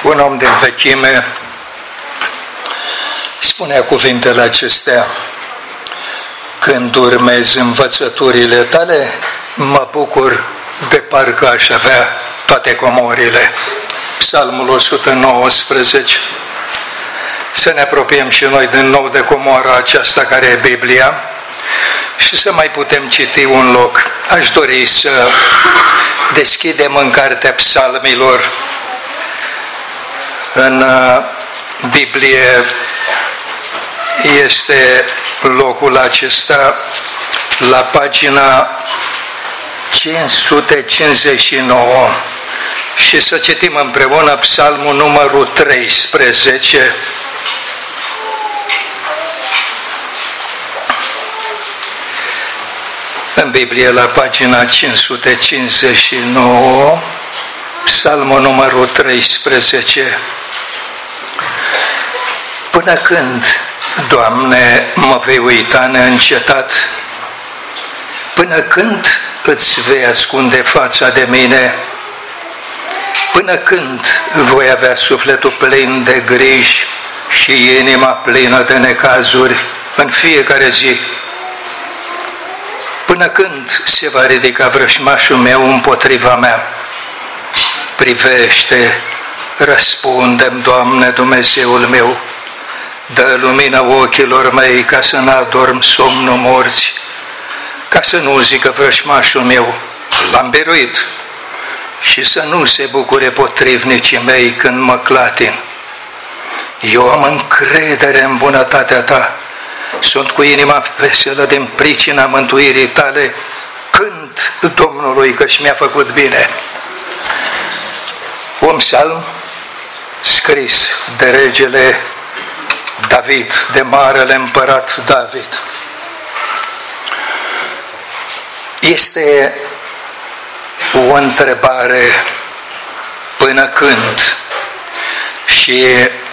Un om din vechime spunea cuvintele acestea: când urmezi învățăturile tale, mă bucur de parcă aș avea toate comorile. Psalmul 119. Să ne apropiem și noi din nou de comoara aceasta care e Biblia și să mai putem citi un loc. Aș dori să deschidem în Cartea Psalmilor. În Biblie este locul acesta la pagina 559 și să citim împreună Psalmul numărul 13. În Biblie la pagina 559, Psalmul numărul 13. Până când, Doamne, mă vei uita neîncetat? Până când îți vei ascunde fața de mine? Până când voi avea sufletul plin de griji și inima plină de necazuri în fiecare zi? Până când se va ridica vrăjmașul meu împotriva mea? Privește, răspunde-mi, Doamne, Dumnezeul meu, dă lumina ochilor mei ca să n-adorm somnul morți, ca să nu zică vrăjmașul meu, l-am biruit, și să nu se bucure potrivnicii mei când mă clatin. Eu am încredere în bunătatea Ta, sunt cu inima veselă din pricina mântuirii Tale, cânt Domnului că-și mi-a făcut bine. Un psalm scris de regele David, de marele împărat David. Este o întrebare: până când? Și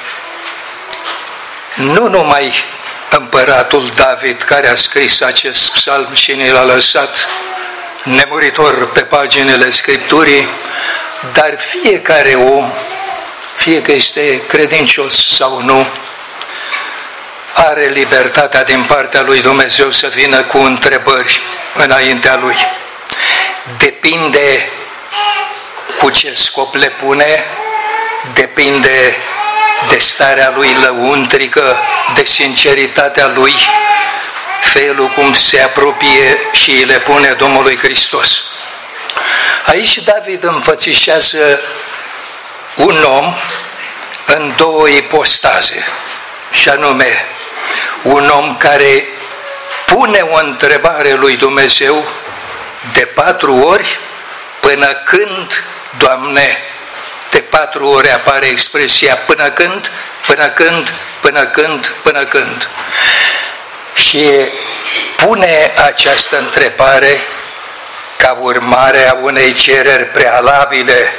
nu numai împăratul David care a scris acest psalm și ne l-a lăsat nemuritor pe paginile Scripturii, dar fiecare om, fie că este credincios sau nu, are libertatea din partea lui Dumnezeu să vină cu întrebări înaintea lui. Depinde cu ce scop le pune, depinde de starea lui lăuntrică, de sinceritatea lui, felul cum se apropie și le pune Domnului Hristos. Aici David înfățișează un om în două ipostaze, și anume un om care pune o întrebare lui Dumnezeu de 4 ori: până când, Doamne? De 4 ori apare expresia până când, până când, până când, până când. Și pune această întrebare ca urmare a unei cereri prealabile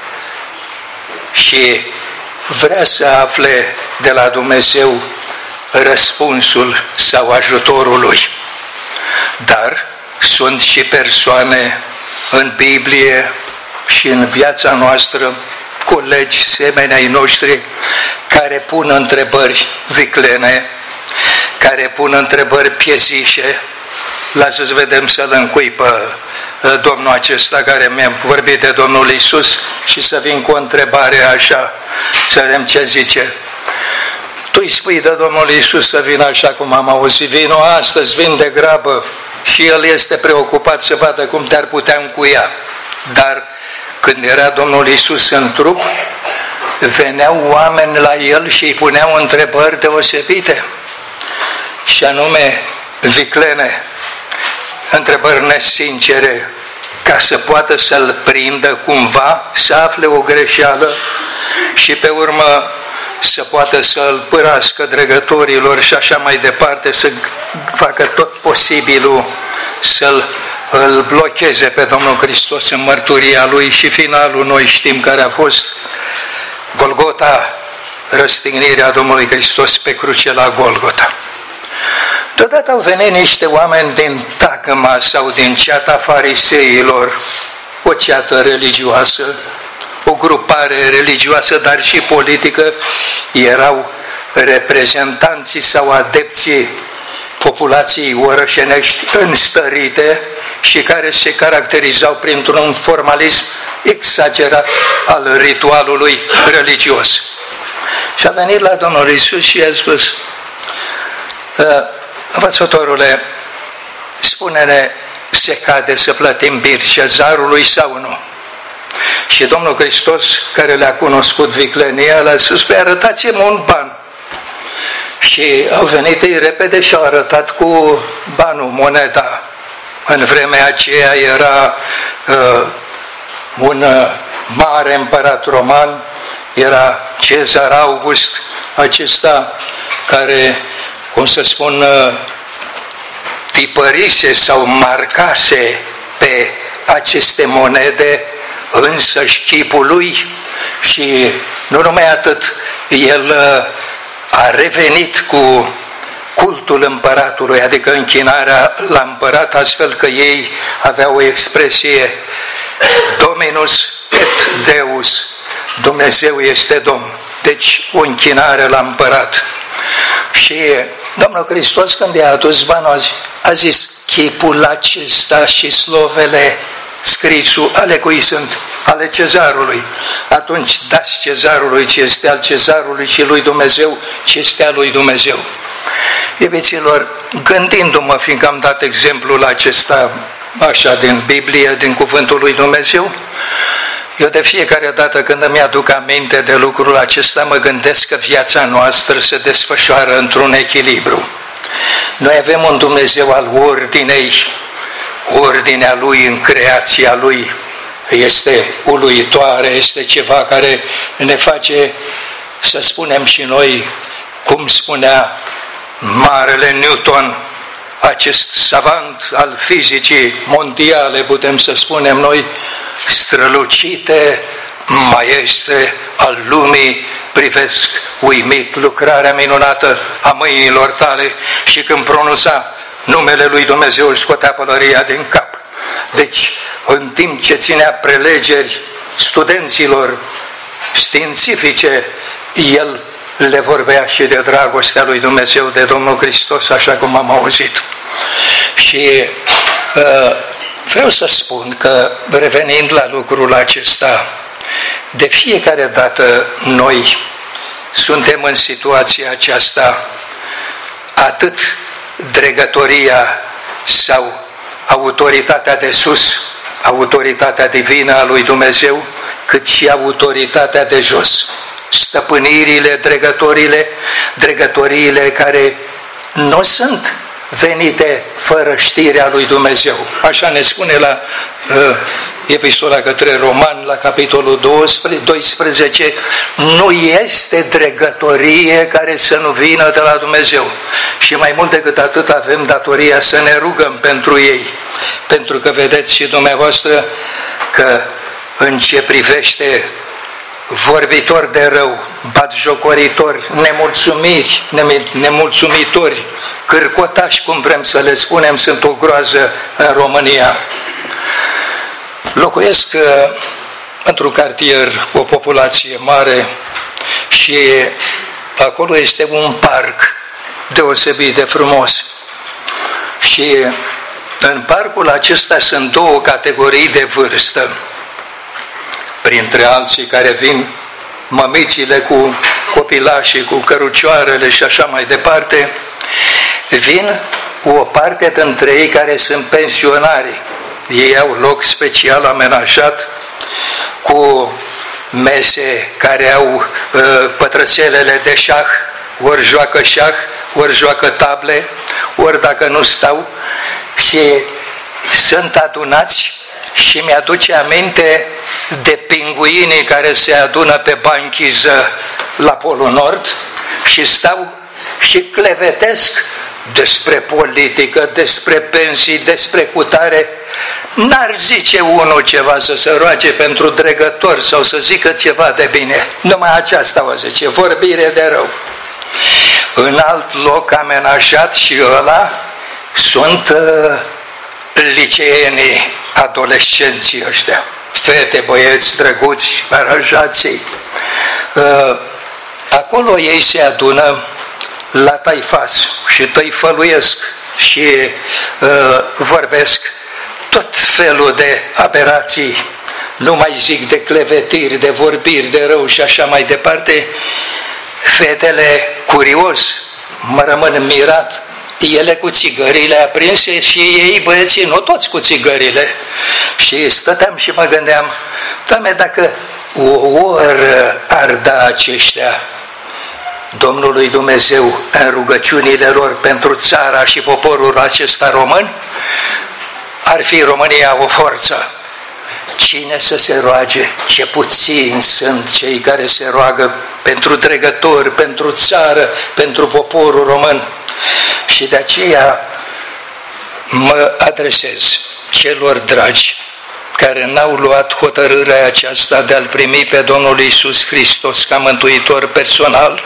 și vrea să afle de la Dumnezeu răspunsul sau ajutorul lui. Dar sunt și persoane în Biblie și în viața noastră, colegi, semeni ai noștri, care pun întrebări viclene, care pun întrebări piezișe. Lasă-ți vedem să-l încuipă domnul acesta care mi-a vorbit de Domnul Iisus și să vin cu o întrebare așa, să vedem ce zice. Tu îi spui de Domnul Iisus să vină așa cum am auzit: vino astăzi, vin de grabă. Și el este preocupat să vadă cum te-ar putea încuia. Dar când era Domnul Iisus în trup, veneau oameni la el și îi puneau întrebări deosebite, și anume viclene, întrebări nesincere, ca să poată să-l prindă cumva, să afle o greșeală și pe urmă să poată să-l părască dregătorilor și așa mai departe, să facă tot posibilul să-l blocheze pe Domnul Hristos în mărturia lui. Și finalul noi știm care a fost: Golgota, răstignirea Domnului Hristos pe cruce la Golgota. Deodată au venit niște oameni din tacăma sau din ceata fariseilor, o ceată religioasă, o grupare religioasă, dar și politică, erau reprezentanții sau adepții populației orășenești înstărite și care se caracterizau printr-un formalism exagerat al ritualului religios. Și a venit la Domnul Iisus și i-a spus: învățătorule, spune-ne, se cade să plătim bir cezarului sau nu? Și Domnul Hristos, care le-a cunoscut viclenia, le-a spus: păi arătați-mă un ban. Și au venit ei repede și au arătat cu banul, moneda. În vremea aceea era un mare împărat roman, era Cezar August, acesta care, cum să spun, tipărise sau marcase pe aceste monede însăși chipul lui. Și nu numai atât, el a revenit cu cultul împăratului, adică închinarea la împărat, astfel că ei aveau o expresie Dominus et Deus, Dumnezeu este Domn, deci o închinare la împărat. Și Domnul Hristos, când i-a adus banul, a zis: chipul acesta și slovele scrisul ale cui sunt? Ale cezarului. Atunci dați cezarului ce este al cezarului și lui Dumnezeu ce este al lui Dumnezeu. Iubiților, gândindu-mă, fiindcă am dat exemplul acesta așa din Biblie, din cuvântul lui Dumnezeu, eu de fiecare dată când îmi aduc aminte de lucrul acesta, mă gândesc că viața noastră se desfășoară într-un echilibru. Noi avem un Dumnezeu al ordinei, ordinea Lui în creația Lui este uluitoare, este ceva care ne face să spunem și noi, cum spunea marele Newton, acest savant al fizicii mondiale, putem să spunem noi, strălucite maestre al lumii, privesc uimit lucrarea minunată a mâinilor tale. Și când pronunța numele lui Dumnezeu, își scotea pălăria din cap. Deci, în timp ce ținea prelegeri studenților științifice, el le vorbea și de dragostea lui Dumnezeu, de Domnul Hristos, așa cum am auzit. Și vreau să spun că, revenind la lucrul acesta, de fiecare dată noi suntem în situația aceasta, atât dregătoria sau autoritatea de sus, autoritatea divină a lui Dumnezeu, cât și autoritatea de jos. Stăpânirile, dregătoriile care nu sunt venite fără știrea lui Dumnezeu. Așa ne spune la Epistola către Romani, la capitolul 12, nu este dregătorie care să nu vină de la Dumnezeu. Și mai mult decât atât avem datoria să ne rugăm pentru ei. Pentru că vedeți și dumneavoastră că în ce privește vorbitori de rău, batjocoritori, nemulțumitori, cârcotași, cum vrem să le spunem, sunt o groază în România. Locuiesc într-un cartier cu o populație mare și acolo este un parc deosebit de frumos. Și în parcul acesta sunt două categorii de vârstă. Printre alții care vin mămicile cu copilașii, cu cărucioarele și așa mai departe, vin o parte dintre ei care sunt pensionari. Ei au loc special amenajat cu mese care au pătrățelele de șah, ori joacă șah, ori joacă table, ori dacă nu stau, și sunt adunați. Și mi-aduce aminte de pinguinii care se adună pe banchiză la Polul Nord și stau și clevetesc despre politică, despre pensii, despre cutare. N-ar zice unul ceva să se roage pentru dregători sau să zică ceva de bine. Numai aceasta o zice, vorbire de rău. În alt loc amenajat și ăla sunt liceenii, adolescenții ăștia. fete, băieți drăguți, aranjați-i. Acolo ei se adună la taifas și tăifăluiesc și vorbesc tot felul de aberații, nu mai zic de clevetiri, de vorbiri de rău și așa mai departe. Fetele, curios, mă rămân mirat, ele cu țigările aprinse și ei, băieții, nu toți cu țigările. Și stăteam și mă gândeam, Doamne, dacă o oră ar da aceștia Domnului Dumnezeu în rugăciunile lor pentru țara și poporul acesta român, ar fi România o forță. Cine să se roage? Ce puțini sunt cei care se roagă pentru dregători, pentru țară, pentru poporul român. Și de aceea mă adresez celor dragi care n-au luat hotărârea aceasta de a-L primi pe Domnul Iisus Hristos ca mântuitor personal,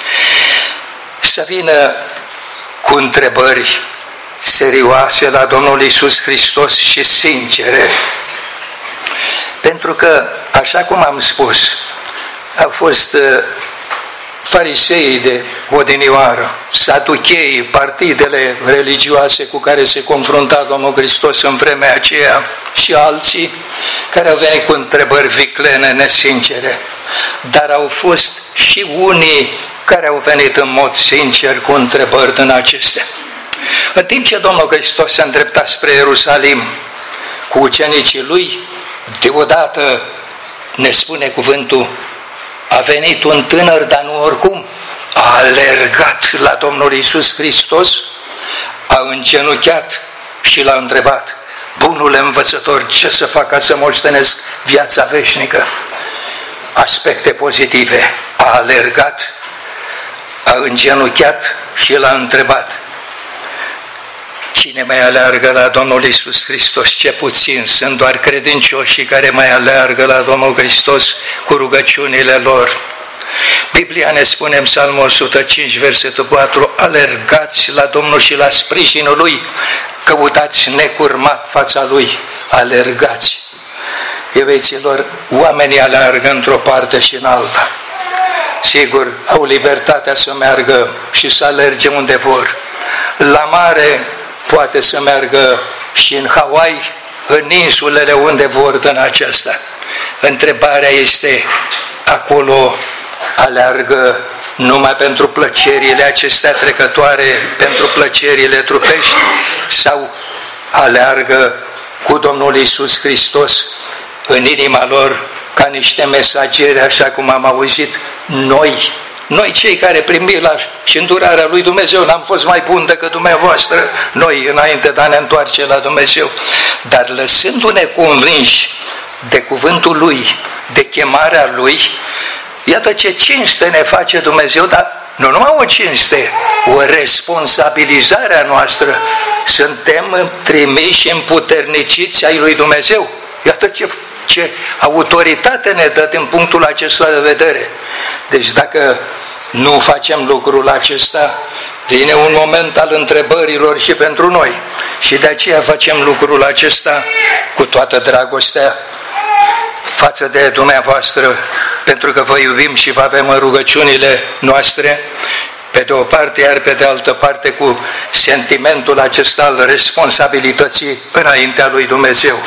să vină cu întrebări serioase la Domnul Iisus Hristos și sincere. Pentru că, așa cum am spus, au fost fariseii de odinioară, saducheii, partidele religioase cu care se confrunta Domnul Hristos în vremea aceea și alții care au venit cu întrebări viclene, nesincere. Dar au fost și unii care au venit în mod sincer cu întrebări din acestea. În timp ce Domnul Hristos se îndrepta spre Ierusalim cu ucenicii Lui, deodată, ne spune cuvântul, a venit un tânăr, dar nu oricum, a alergat la Domnul Iisus Hristos, a îngenunchiat și l-a întrebat, bunule învățător, ce să fac ca să moștenesc viața veșnică? Aspecte pozitive. A alergat, a îngenunchiat și l-a întrebat. Cine mai aleargă la Domnul Iisus Hristos? Ce puțin sunt doar credincioșii care mai aleargă la Domnul Hristos cu rugăciunile lor. Biblia ne spune în Psalmul 105, versetul 4, alergați la Domnul și la sprijinul Lui, căutați necurmat fața Lui, alergați. Iubiților, oamenii aleargă într-o parte și în alta. Sigur, au libertatea să meargă și să alerge unde vor. La mare poate să meargă și în Hawaii, în insulele unde vor din aceasta. Întrebarea este, acolo aleargă numai pentru plăcerile acestea trecătoare, pentru plăcerile trupești, sau aleargă cu Domnul Iisus Hristos în inima lor ca niște mesageri, așa cum am auzit, noi cei care primim la și îndurarea lui Dumnezeu, n-am fost mai buni decât dumneavoastră, noi înainte de a ne întoarce la Dumnezeu, dar lăsându-ne convinși de cuvântul Lui, de chemarea Lui, iată ce cinste ne face Dumnezeu, dar nu numai o cinste, o responsabilizare a noastră. Suntem trimiși, împuterniciți ai lui Dumnezeu. Iată ce autoritate ne dă din punctul acesta de vedere. Deci dacă nu facem lucrul acesta, vine un moment al întrebărilor și pentru noi. Și de aceea facem lucrul acesta cu toată dragostea față de dumneavoastră, pentru că vă iubim și vă avem în rugăciunile noastre, pe de o parte, iar pe de altă parte cu sentimentul acesta al responsabilității înaintea lui Dumnezeu.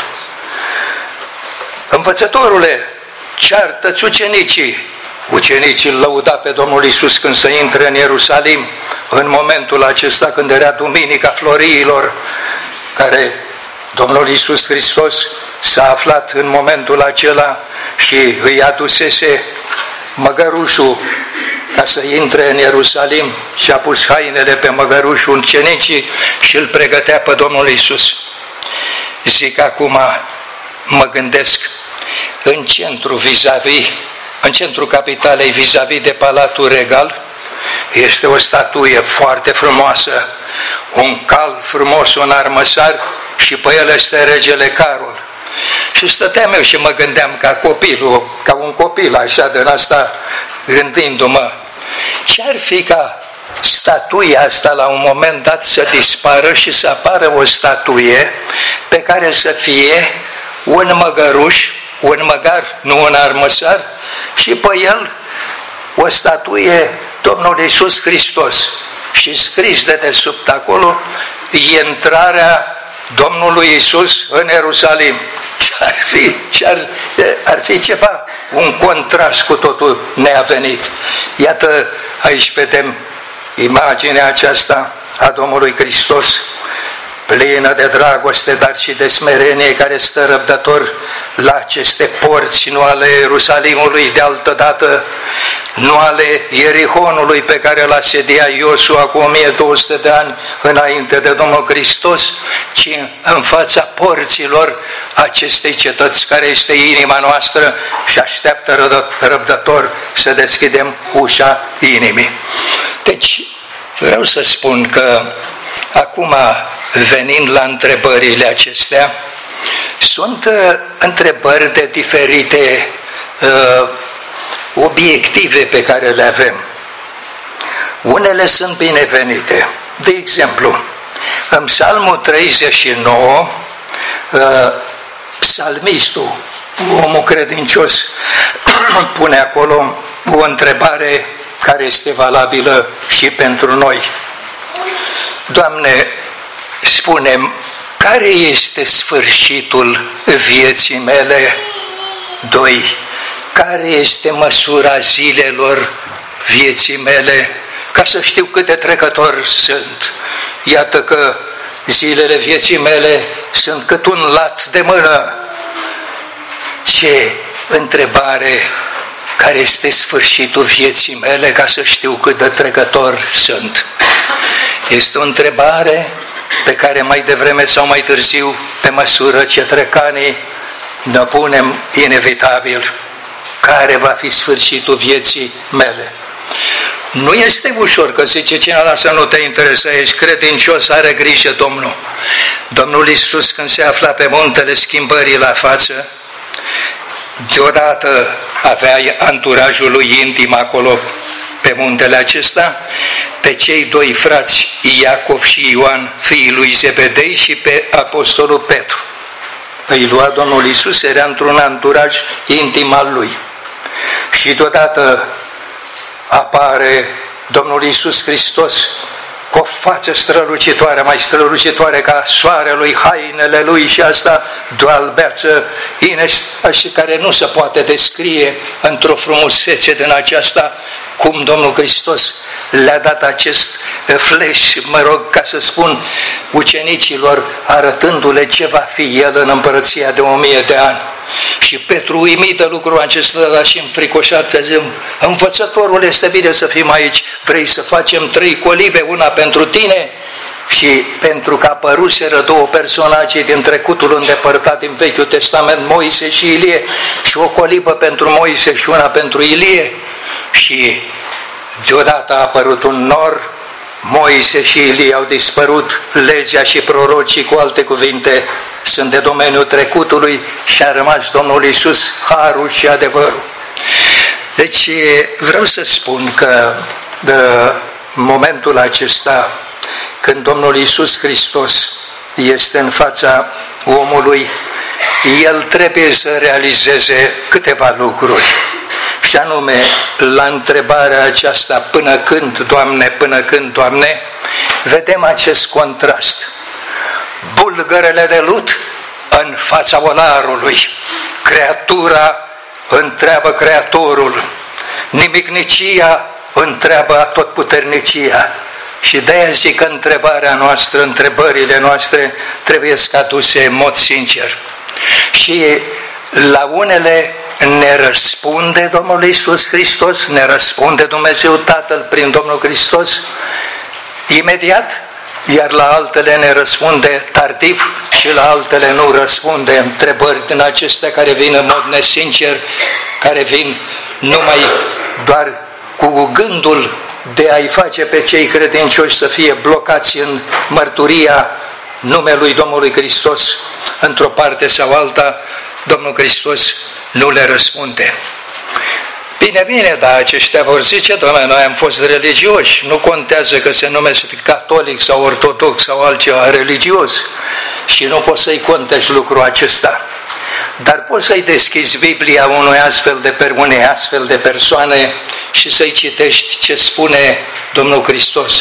Învățătorule, ceartă-ți ucenicii. Ucenicii îl lăuda pe Domnul Iisus când se intră în Ierusalim, în momentul acesta când era Duminica Floriilor, care Domnul Iisus Hristos s-a aflat în momentul acela și îi adusese măgărușul ca să intre în Ierusalim și a pus hainele pe măgărușul ucenicii și îl pregătea pe Domnul Iisus. Zic acum, mă gândesc, în centru în centrul capitalei vis-a-vis de Palatul Regal, este o statuie foarte frumoasă, un cal frumos, un armăsar și pe el este regele Carol. Și stăteam eu și mă gândeam ca un copil așa din asta, gândindu-mă, ce-ar fi ca statuia asta la un moment dat să dispară și să apară o statuie pe care să fie un măgăruș un măgar, nu un armăsar, și pe el o statuie Domnul Iisus Hristos. Și scris de desubt acolo, intrarea Domnului Iisus în Ierusalim. Ar fi ceva, un contrast cu totul neavenit. Iată, aici vedem imaginea aceasta a Domnului Hristos, plină de dragoste, dar și de smerenie, care stă răbdător la aceste porți, nu ale Ierusalimului de altădată, nu ale Ierihonului pe care îl asedia Iosua cu 1200 de ani înainte de Domnul Hristos, ci în fața porților acestei cetăți care este inima noastră și așteaptă răbdător să deschidem ușa inimii. Deci, vreau să spun că acum, venind la întrebările acestea, sunt întrebări de diferite obiective pe care le avem. Unele sunt binevenite. De exemplu, în Psalmul 39, psalmistul, omul credincios, pune acolo o întrebare care este valabilă și pentru noi. Doamne, spune-mi, care este sfârșitul vieții mele? 2. Care este măsura zilelor vieții mele? Ca să știu cât de trecător sunt. Iată că zilele vieții mele sunt cât un lat de mână. Ce întrebare! Care este sfârșitul vieții mele, ca să știu cât de trecător sunt? Este o întrebare pe care mai devreme sau mai târziu, pe măsură ce trec anii, ne punem inevitabil. Care va fi sfârșitul vieții mele? Nu este ușor, că zice cineva, să nu te interesezi, ești credincios, are grijă Domnul. Domnul Iisus, când se afla pe muntele schimbării la față, deodată avea anturajul lui intim acolo pe muntele acesta, pe cei 2 frați, Iacov și Ioan, fiii lui Zebedei, și pe apostolul Petru. Îi lua Domnul Iisus, era într-un anturaj intim al lui. Și deodată apare Domnul Iisus Hristos cu o față strălucitoare, mai strălucitoare ca soarelui, hainele lui și asta de o albeață și care nu se poate descrie într-o frumusețe din aceasta, cum Domnul Hristos le-a dat acest flash, ca să spun, ucenicilor, arătându-le ce va fi El în împărăția de 1000 de ani. Și Petru, uimit de lucrul acesta, dar și înfricoșat, zice, învățătorul, este bine să fim aici, vrei să facem 3 colibe, una pentru tine? Și pentru că apăruseră 2 personaje din trecutul îndepărtat din Vechiul Testament, Moise și Ilie, și o colibă pentru Moise și una pentru Ilie, și deodată a apărut un nor, Moise și Ilie au dispărut, legea și prorocii, cu alte cuvinte, sunt de domeniul trecutului și a rămas Domnul Iisus, harul și adevărul. Deci vreau să spun că de momentul acesta, când Domnul Iisus Hristos este în fața omului, El trebuie să realizeze câteva lucruri. Și anume, la întrebarea aceasta, până când, Doamne, vedem acest contrast. Bulgărele de lut în fața olarului. Creatura întreabă Creatorul. Nimicnicia întreabă atotputernicia. Și de-aia zic că întrebarea noastră, întrebările noastre trebuie să aduse în mod sincer. Și la unele ne răspunde Domnul Iisus Hristos, ne răspunde Dumnezeu Tatăl prin Domnul Hristos imediat, iar la altele ne răspunde tardiv și la altele nu răspunde. Întrebări din acestea care vin în mod nesincer, care vin numai doar cu gândul de a-i face pe cei credincioși să fie blocați în mărturia numelui Domnului Hristos într-o parte sau alta. Domnul Hristos nu le răspunde. Bine, dar aceștia vor zice, Doamne, noi am fost religioși, nu contează că se numește catolic sau ortodox sau altceva religios și nu poți să-i contești lucrul acesta. Dar poți să-i deschizi Biblia unei astfel de persoane și să-i citești ce spune Domnul Hristos.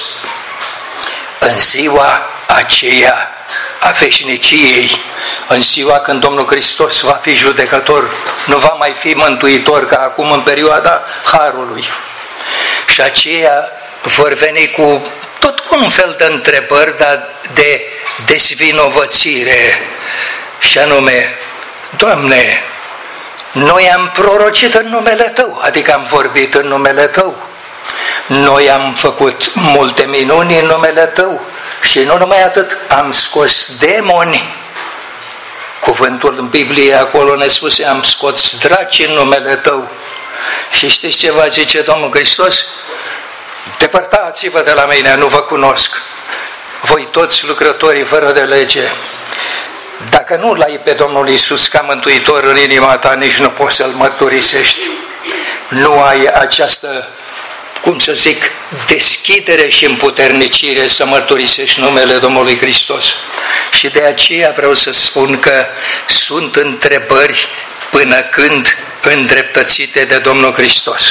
În ziua aceea a veșniciei, în ziua când Domnul Hristos va fi judecător, nu va mai fi mântuitor ca acum în perioada Harului. Și aceia vor veni cu tot cu un fel de întrebări, dar de dezvinovățire, și anume: Doamne, noi am prorocit în numele Tău, adică am vorbit în numele Tău, noi am făcut multe minuni în numele Tău și nu numai atât, am scos demoni. Cuvântul în Biblie acolo ne spuse: am scos draci în numele Tău. Și știți ce va zice Domnul Hristos? Depărtați-vă de la mine, nu vă cunosc, voi toți lucrătorii fără de lege. Dacă nu l-ai pe Domnul Iisus ca mântuitor în inima ta, nici nu poți să-L mărturisești. Nu ai această, deschidere și împuternicire să mărturisești numele Domnului Hristos. Și de aceea vreau să spun că sunt întrebări până când îndreptățite de Domnul Hristos.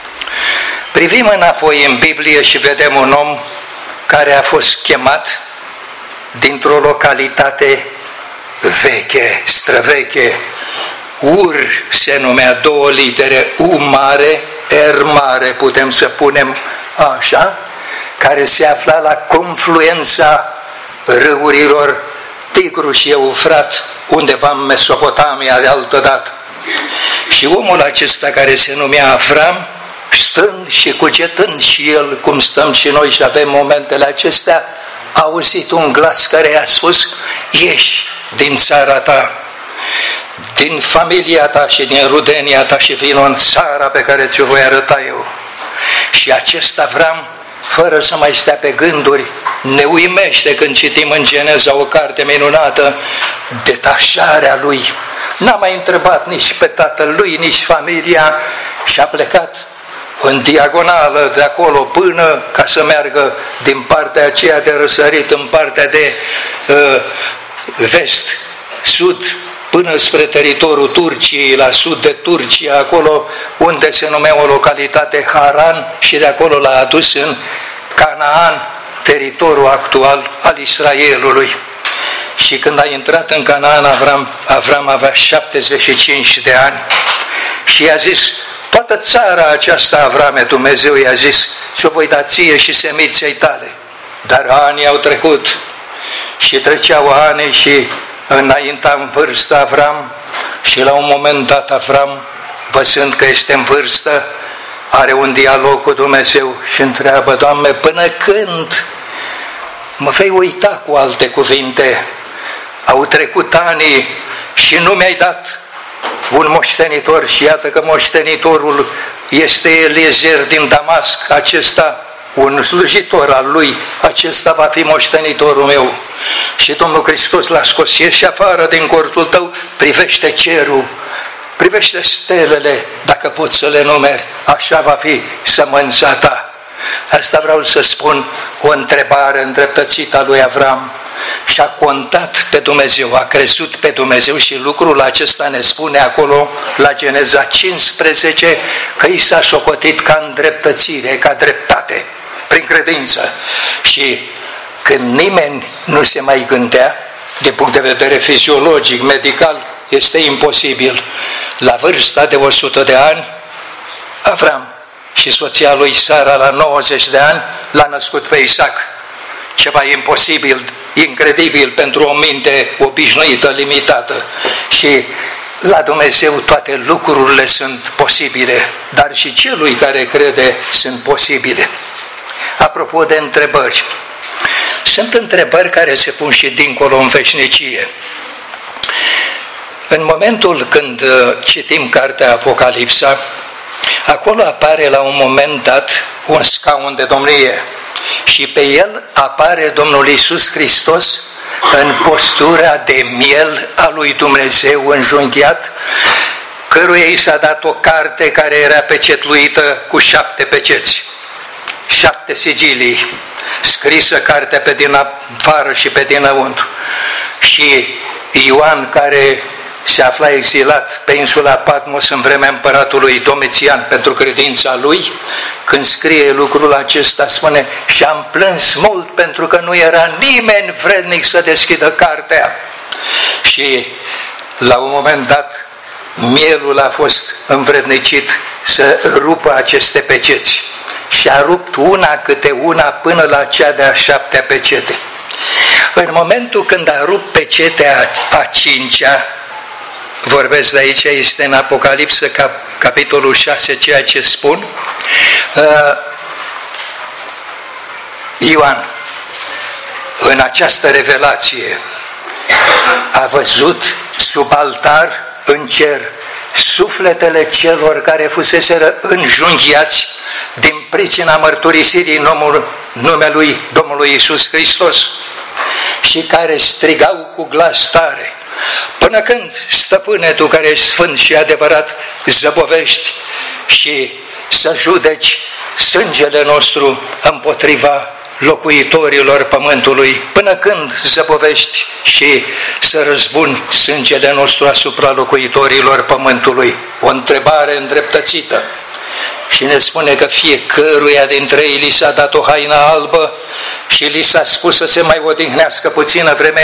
Privim înapoi în Biblie și vedem un om care a fost chemat dintr-o localitate veche, străveche. Ur se numea, 2 litere, U mare, R mare, putem să punem așa, care se afla la confluența râurilor Tigru și Eufrat, undeva în Mesopotamia de altădată. Și omul acesta, care se numea Avram, stând și cugetând și el, cum stăm și noi și avem momentele acestea, a auzit un glas care i-a spus: ieși din țara ta, din familia ta și din rudenia ta și vino în țara pe care ți-o voi arăta eu. Și acest Avram, fără să mai stea pe gânduri, ne uimește când citim în Geneza, o carte minunată, detașarea lui. N-a mai întrebat nici pe tatăl lui, nici familia și a plecat în diagonală de acolo până ca să meargă din partea aceea de răsărit în partea de vest, sud, până spre teritoriul Turciei, la sud de Turcia, acolo unde se numea o localitate Haran, și de acolo l-a adus în Canaan, teritoriul actual al Israelului. Și când a intrat în Canaan, Avram avea 75 de ani și i-a zis: toată țara aceasta, Avrame, Dumnezeu i-a zis, ți-o voi da ție și semiței tale. Dar anii au trecut și treceau ani și înainta în vârstă Avram, și la un moment dat Avram, văzând că este în vârstă, are un dialog cu Dumnezeu și întreabă: Doamne, până când mă vei uita? Cu alte cuvinte, au trecut ani și nu mi-ai dat un moștenitor și iată că moștenitorul este Eliezer din Damasc, acesta, un slujitor al lui, acesta va fi moștenitorul meu. Și Domnul Hristos l-a scos: ieși afară din cortul tău, privește cerul, privește stelele, dacă poți să le numeri, așa va fi sămânța ta. Asta vreau să spun, o întrebare îndreptățită a lui Avram. Și-a contat pe Dumnezeu, a crezut pe Dumnezeu și lucrul acesta ne spune acolo la Geneza 15 că i s-a socotit ca îndreptățire, ca dreptate, prin credință. Și când nimeni nu se mai gândea, din punct de vedere fiziologic, medical, este imposibil, la vârsta de 100 de ani, Avram și soția lui Sara la 90 de ani l-a născut pe Isaac. Ceva imposibil, incredibil pentru o minte obișnuită, limitată. Și la Dumnezeu toate lucrurile sunt posibile, dar și celui care crede sunt posibile. Apropo de întrebări, sunt întrebări care se pun și dincolo în veșnicie. În momentul când citim cartea Apocalipsa, acolo apare la un moment dat un scaun de domnie și pe el apare Domnul Iisus Hristos în postura de miel a lui Dumnezeu înjunghiat, căruia i s-a dat o carte care era pecetluită cu 7 peceți, 7 sigilii, scrisă cartea pe din afară și pe dinăuntru. Și Ioan, care se afla exilat pe insula Patmos în vremea împăratului Domitian pentru credința lui, când scrie lucrul acesta, spune: și am plâns mult pentru că nu era nimeni vrednic să deschidă cartea. Și la un moment dat mielul a fost învrednicit să rupă aceste peceți și a rupt una câte una până la cea de-a 7-a pecete. În momentul când a rupt pecetea a 5-a, vorbesc de aici, este în Apocalipsă, capitolul 6, ceea ce spun, Ioan, în această revelație, a văzut sub altar în cer sufletele celor care fuseseră înjunghiați din pricina mărturisirii numelui Domnului Iisus Hristos și care strigau cu glas tare: până când, Stăpâne, Tu care ești sfânt și adevărat, zăbovești și să judeci sângele nostru împotriva locuitorilor pământului? Până când zăbovești și să răzbuni sângele nostru asupra locuitorilor pământului? O întrebare îndreptățită. Și ne spune că fiecăruia dintre ei li s-a dat o haină albă și li s-a spus să se mai odihnească puțină vreme,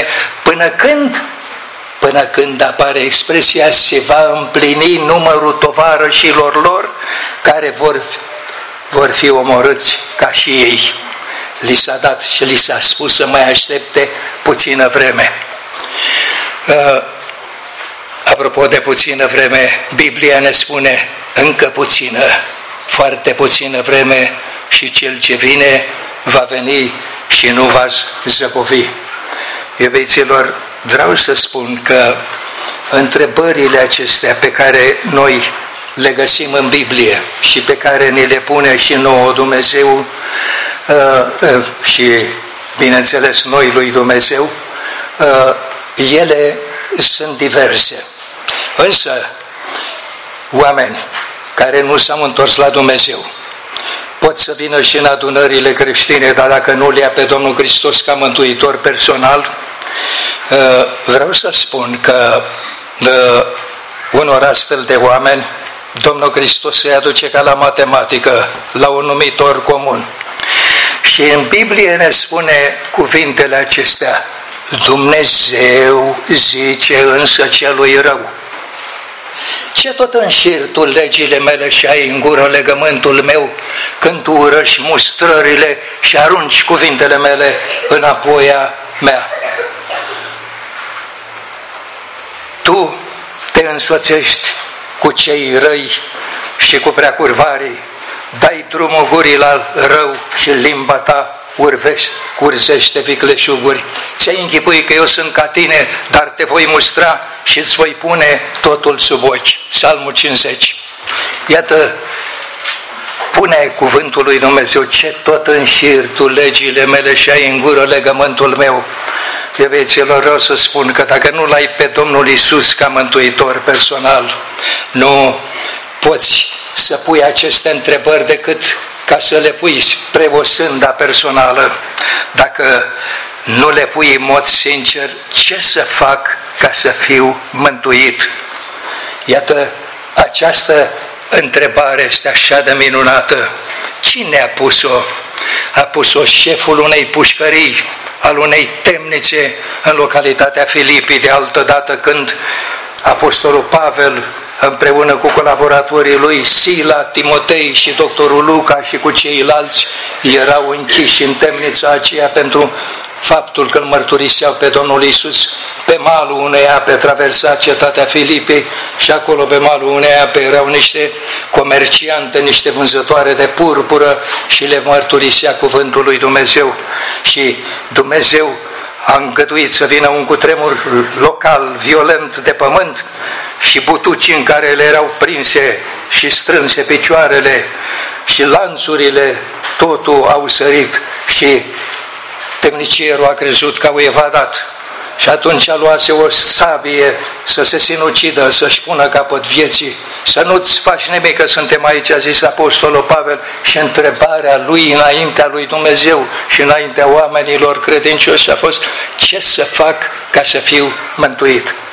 până când apare expresia: se va împlini numărul tovarășilor lor care vor fi omorâți ca și ei. Li s-a dat și li s-a spus să mai aștepte puțină vreme. Apropo de puțină vreme, Biblia ne spune: încă puțină, foarte puțină vreme și cel ce vine va veni și nu va zăbovi. Iubiților, vreau să spun că întrebările acestea pe care noi le găsim în Biblie și pe care ni le pune și nouă Dumnezeu și, bineînțeles, noi lui Dumnezeu, ele sunt diverse. Însă, oameni care nu s-au întors la Dumnezeu pot să vină și în adunările creștine, dar dacă nu le ia pe Domnul Hristos ca mântuitor personal, vreau să spun că unor astfel de oameni Domnul Hristos îi aduce ca la matematică, la un numitor comun. Și în Biblie ne spune cuvintele acestea: Dumnezeu zice însă celui rău: ce tot înșiri tu legile mele și ai în gură legământul meu, când tu urăști mustrările și arunci cuvintele mele înapoi a mea? Tu te însoțești cu cei răi și cu preacurvarii, dai drumul gurii la rău și limba ta curzește vicleșuguri. Ți-ai închipui că eu sunt ca tine, dar te voi mustra și îți voi pune totul sub ochi. Psalmul 50. Iată, pune cuvântul lui Dumnezeu: ce tot înșiri tu legile mele și ai în gură legământul meu. Iubiților, vreau să spun că dacă nu l-ai pe Domnul Iisus ca mântuitor personal, nu poți să pui aceste întrebări decât ca să le pui spre o sânda personală. Dacă nu le pui în mod sincer: ce să fac ca să fiu mântuit? Iată, această întrebare este așa de minunată. Cine a pus-o? A pus-o șeful unei pușcării, al unei temnițe în localitatea Filipii, de altă dată, când apostolul Pavel, împreună cu colaboratorii lui Sila, Timotei și doctorul Luca și cu ceilalți, erau închiși în temnița aceea pentru faptul că îl mărturiseau pe Domnul Iisus. Pe malul unei ape traversa cetatea Filipii și acolo pe malul unei ape erau niște comerciante, niște vânzătoare de purpură și le mărturisea cuvântul lui Dumnezeu. Și Dumnezeu a îngăduit să vină un cutremur local, violent de pământ, și butucii în care le erau prinse și strânse picioarele și lanțurile, totul au sărit și temnicierul a crezut că au evadat. Și atunci luase o sabie să se sinucidă, să-și pună capăt vieții. Să nu-ți faci nimic, că suntem aici, a zis apostolul Pavel. Și întrebarea lui înaintea lui Dumnezeu și înaintea oamenilor credincioși a fost: ce să fac ca să fiu mântuit?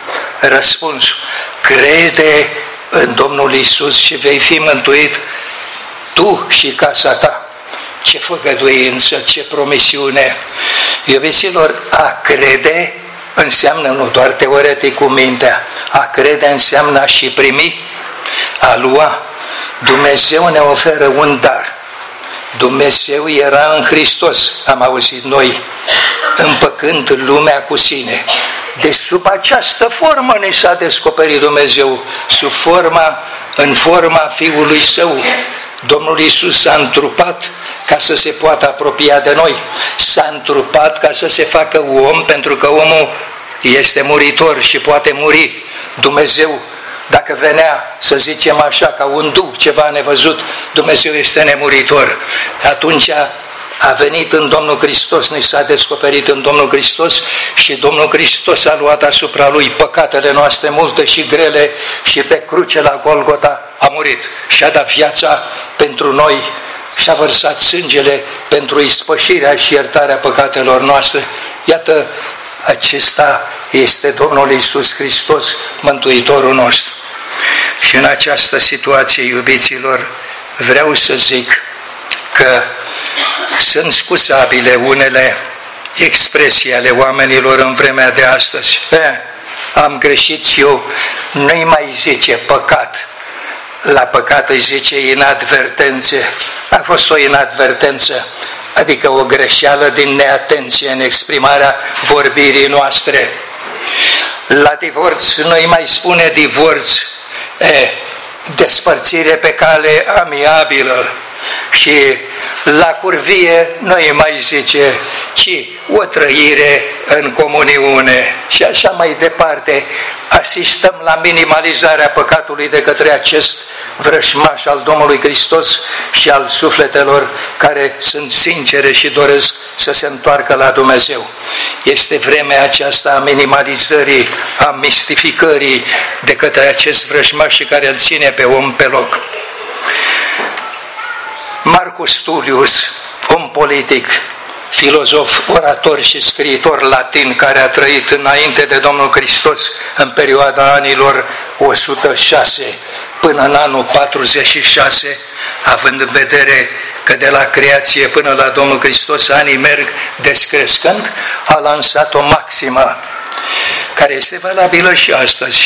răspunsul: crede în Domnul Iisus și vei fi mântuit tu și casa ta. Ce făgăduință, ce promisiune! Iubiților, a crede înseamnă nu doar teoretic cu mintea, a crede înseamnă a și primi, a lua. Dumnezeu ne oferă un dar. Dumnezeu era în Hristos, am auzit noi, împăcând lumea cu sine. Deci sub această formă ne s-a descoperit Dumnezeu, în forma Fiului Său. Domnul Iisus s-a întrupat ca să se poată apropia de noi, s-a întrupat ca să se facă om, pentru că omul este muritor și poate muri. Dumnezeu, dacă venea, să zicem așa, ca un duh, ceva nevăzut, Dumnezeu este nemuritor. Atunci a venit în Domnul Hristos, ne s-a descoperit în Domnul Hristos și Domnul Hristos a luat asupra Lui păcatele noastre multe și grele și pe cruce la Golgota a murit și a dat viața pentru noi și a vărsat sângele pentru ispășirea și iertarea păcatelor noastre. Iată, acesta este Domnul Iisus Hristos, Mântuitorul nostru. Și în această situație, iubiților, vreau să zic că sunt scuzabile unele expresii ale oamenilor în vremea de astăzi. Am greșit și eu, nu-i mai zice păcat. La păcat îi zice inadvertențe. A fost o inadvertență, adică o greșeală din neatenție în exprimarea vorbirii noastre. La divorț nu-i mai spune divorț, despărțire pe cale amiabilă. Și la curvie nu îi mai zice, ci o trăire în comuniune. Și așa mai departe, asistăm la minimalizarea păcatului de către acest vrășmaș al Domnului Hristos și al sufletelor care sunt sincere și doresc să se întoarcă la Dumnezeu. Este vremea aceasta a minimalizării, a mistificării de către acest vrășmaș și care îl ține pe om pe loc. Marcus Tullius, om politic, filozof, orator și scriitor latin care a trăit înainte de Domnul Hristos în perioada anilor 106 până în anul 46, având în vedere că de la creație până la Domnul Hristos anii merg descrescând, a lansat o maximă care este valabilă și astăzi: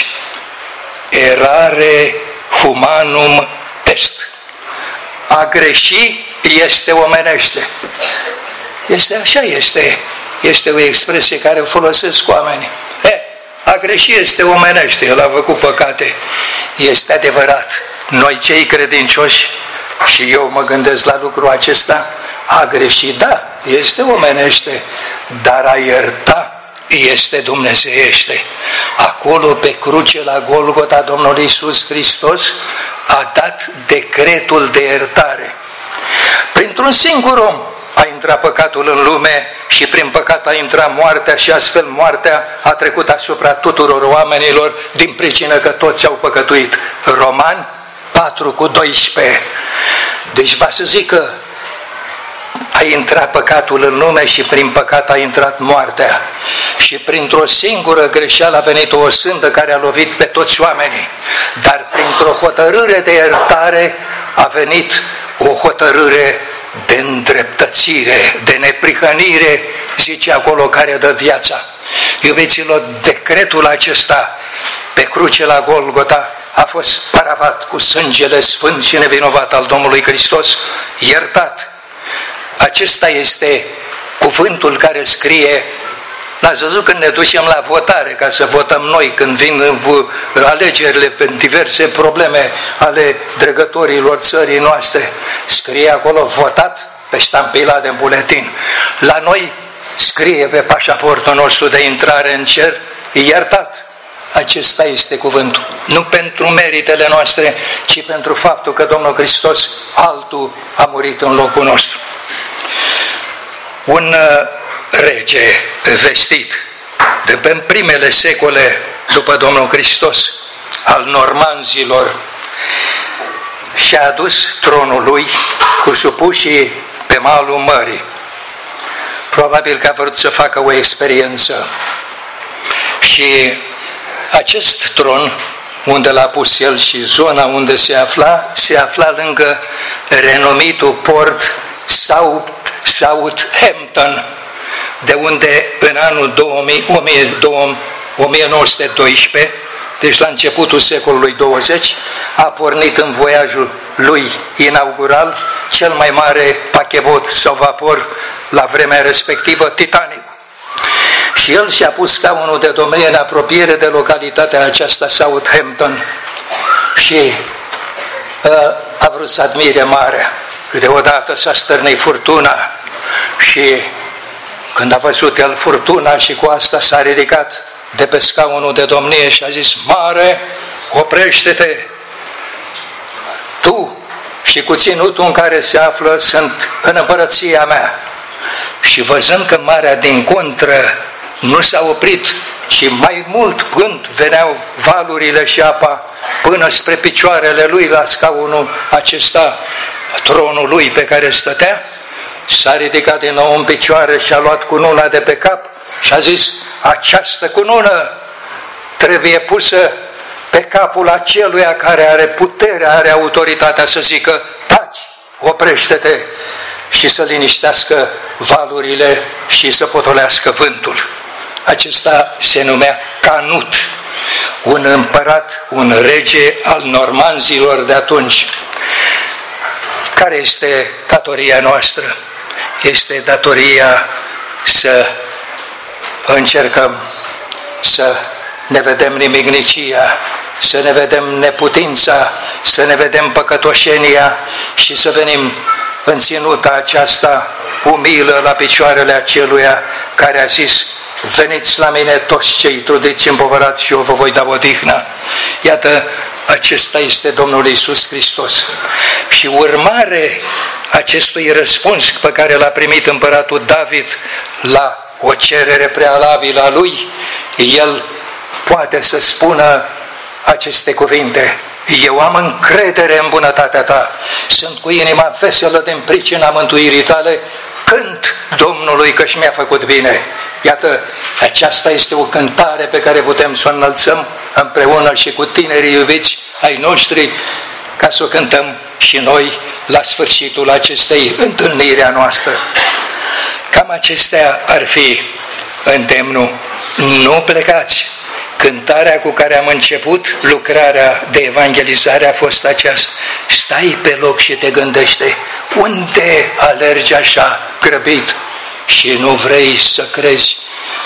errare humanum est. A greși este omenește. Este așa, este o expresie care o folosesc oamenii. A greși este omenește, el a făcut păcate. Este adevărat. Noi cei credincioși, și eu mă gândesc la lucrul acesta, a greși, da, este omenește, dar a ierta este dumnezeiește. Acolo pe cruce la Golgota Domnul Iisus Hristos a dat decretul de iertare. Printr-un singur om a intrat păcatul în lume și prin păcat a intrat moartea și astfel moartea a trecut asupra tuturor oamenilor din pricină că toți au păcătuit. Romani 4:12. Deci va să zic că a intrat păcatul în lume și prin păcat a intrat moartea. Și printr-o singură greșeală a venit o sândă care a lovit pe toți oamenii. Dar printr-o hotărâre de iertare a venit o hotărâre de îndreptățire, de neprihănire, zice acolo, care dă viața. Iubiților, decretul acesta pe cruce la Golgota a fost paravat cu sângele sfânt și nevinovat al Domnului Hristos, iertat. Acesta este cuvântul care scrie. N-ați văzut când ne ducem la votare, ca să votăm noi, când vin alegerile pe diverse probleme ale dregătorilor țării noastre, scrie acolo votat pe ștampilat de buletin. La noi scrie pe pașaportul nostru de intrare în cer, iertat. Acesta este cuvântul. Nu pentru meritele noastre, ci pentru faptul că Domnul Hristos altul a murit în locul nostru. Un rege vestit de pe primele secole după Domnul Hristos, al normanzilor, și-a adus tronul lui cu supușii pe malul mării. Probabil că a vrut să facă o experiență și acest tron unde l-a pus el și zona unde se afla lângă renumitul port Southampton, de unde în anul 1912, deci la începutul secolului 20, a pornit în voiajul lui inaugural cel mai mare pachebot sau vapor la vremea respectivă, Titanic. Și el și-a pus scaunul de domnie în apropiere de localitatea aceasta, Southampton, și a vrut să admire marea. Deodată s-a stârnit furtuna și când a văzut el furtuna și cu asta s-a ridicat de pe scaunul de domnie și a zis: mare, oprește-te! Tu și cu ținutul în care se află sunt în împărăția mea. Și văzând că marea din contră nu s-a oprit, ci mai mult până veneau valurile și apa până spre picioarele lui la scaunul acesta, tronul lui pe care stătea, s-a ridicat din nou în picioare și a luat cununa de pe cap și a zis: această cunună trebuie pusă pe capul aceluia care are puterea, are autoritatea să zică: taci, oprește-te, și să liniștească valurile și să potolească vântul. Acesta se numea Canut, un împărat, un rege al normanzilor de atunci. Care este datoria noastră? Este datoria să încercăm să ne vedem nimicnicia, să ne vedem neputința, să ne vedem păcătoșenia și să venim în ținuta aceasta umilă la picioarele aceluia care a zis: veniți la mine toți cei trudiți împovărați și eu vă voi da odihnă. Iată, acesta este Domnul Iisus Hristos. Și urmare acestui răspuns pe care l-a primit împăratul David la o cerere prealabilă a lui, el poate să spună aceste cuvinte: eu am încredere în bunătatea ta, sunt cu inima veselă din pricina mântuirii tale, cânt Domnului că și mi-a făcut bine. Iată, aceasta este o cântare pe care putem să o înălțăm împreună și cu tinerii iubiți ai noștri, ca să o cântăm și noi la sfârșitul acestei întâlniri a noastră. Cam acestea ar fi îndemnul. Nu plecați! Cântarea cu care am început lucrarea de evangelizare a fost aceasta: stai pe loc și te gândește, unde alergi așa grăbit și nu vrei să crezi?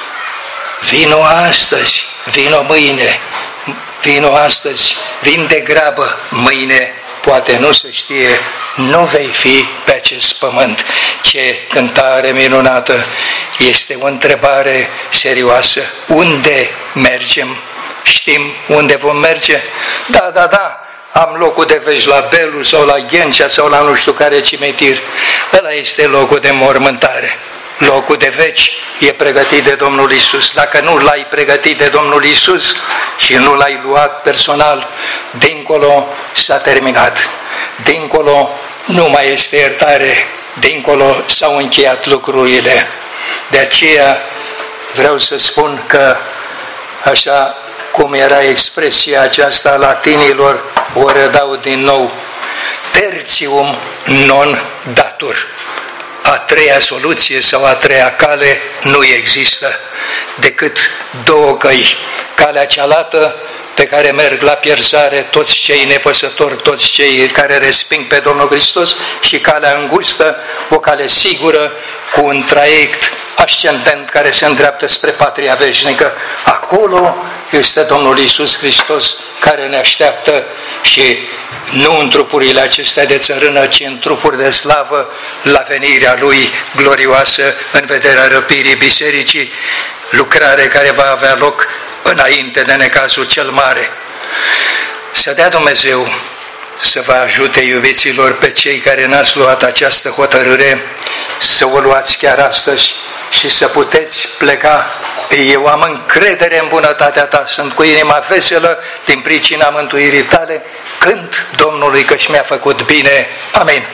Vino astăzi, vino mâine, vino astăzi, vin de grabă, mâine poate nu se știe, nu vei fi pe acest pământ. Ce cântare minunată! Este o întrebare serioasă. Unde mergem? Știm unde vom merge? Da, am locul de veci la Belu sau la Ghencea sau la nu știu care cimitir. Ăla este locul de mormântare. Locul de veci e pregătit de Domnul Iisus. Dacă nu l-ai pregătit de Domnul Iisus și nu l-ai luat personal, dincolo s-a terminat. Dincolo nu mai este iertare, dincolo s-au încheiat lucrurile. De aceea vreau să spun că, așa cum era expresia aceasta latinilor, o redau din nou: tertium non datur. A treia soluție sau a treia cale nu există, decât două căi. Calea cealaltă pe care merg la pierzare toți cei nepăsători, toți cei care resping pe Domnul Hristos, și calea îngustă, o cale sigură, cu un traiect ascendent care se îndreaptă spre patria veșnică. Acolo este Domnul Iisus Hristos care ne așteaptă, și nu în trupurile acestea de țărână, ci în trupuri de slavă, la venirea Lui glorioasă în vederea răpirii bisericii, lucrare care va avea loc înainte de necazul cel mare. Să dea Dumnezeu să vă ajute, iubiților, pe cei care n-ați luat această hotărâre, să o luați chiar astăzi și să puteți pleca. Eu am încredere în bunătatea ta, sunt cu inima veselă din pricina mântuirii tale, cânt Domnului că și mi-a făcut bine. Amin.